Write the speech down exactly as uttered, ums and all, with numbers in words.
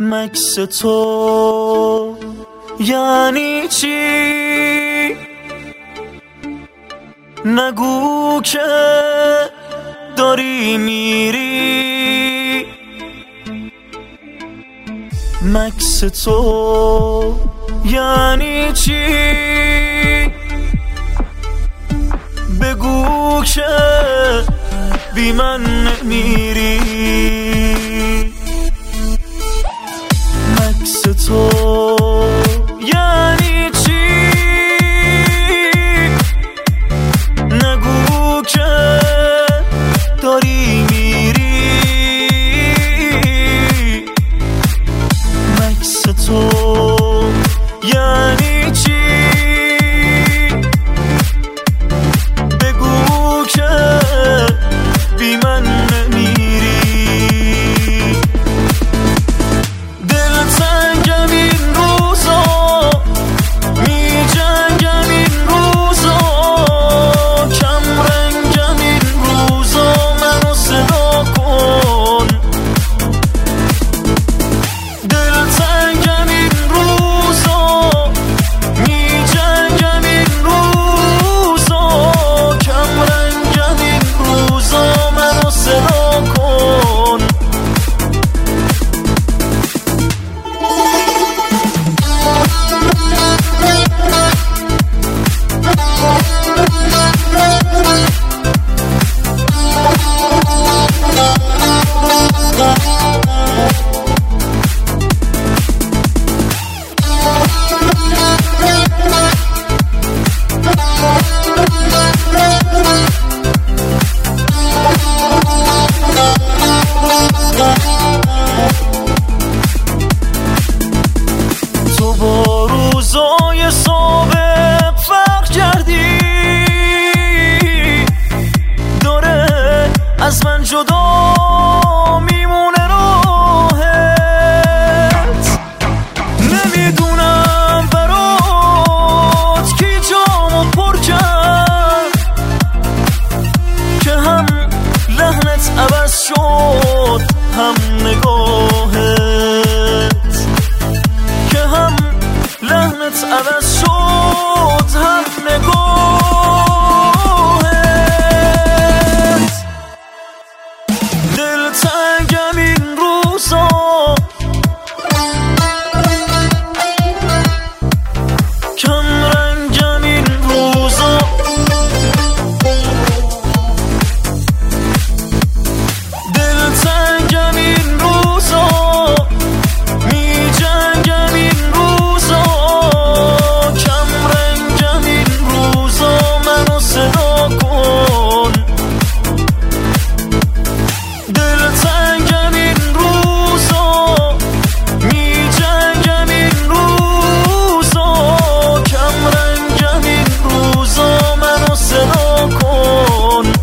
مکس تو یعنی چی؟ نگو که داری میری. مکس تو یعنی چی؟ بگو که بی من میری. مکس تو یعنی چی؟ نگو که داری میری. مکس تو یعنی چی؟ بگو که بی من نمیری. دلتنگم این روزا، می جنگم این روزا، کم رنگم این روزا، منو صدا کن. دلتنگم این روزا، می جنگم این روزا، کم رنگم این روزا، منو صدا کن. تو با روزای سابق فرق کردی، داره از من جدا میمونه راهت. نمیدونم برات کی جامو پر کرد که هم لحنت عوض شد هم نگاهت، که هم لحنت عوض شد هم نگاهت. دلتنگم این روزا، کم رنگم این روزا، دلتنگم این روزا، می جنگم این روزا، کم رنگم این روزا، منو صدا کن. دلتنگم این روزا، می جنگم این روزا، کم رنگم این روزا، منو صدا کن.